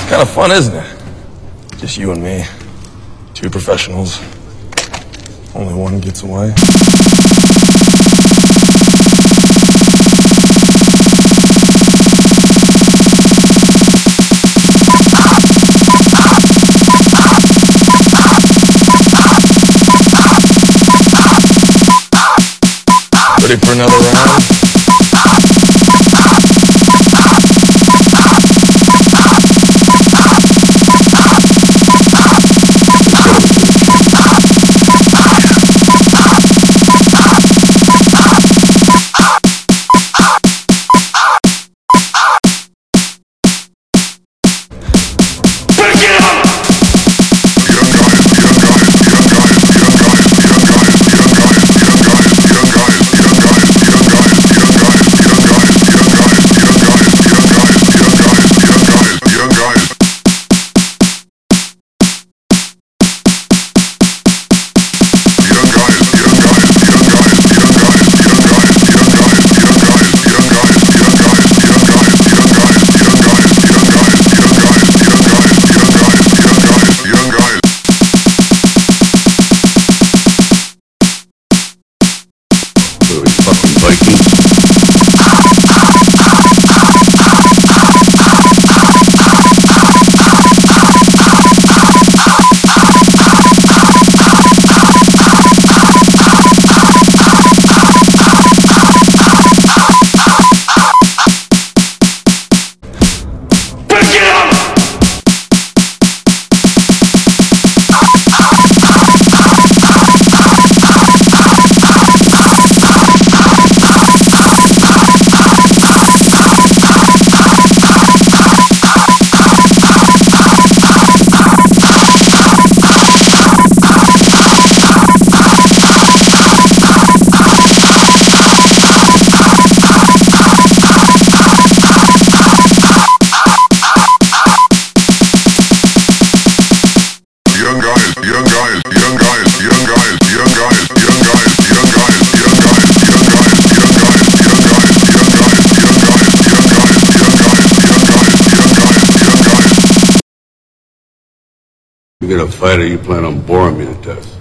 Kind of fun, isn't it? Just you and me. Two professionals. Only one gets away. Ready for another round? You get a fight or you plan on boring me to death?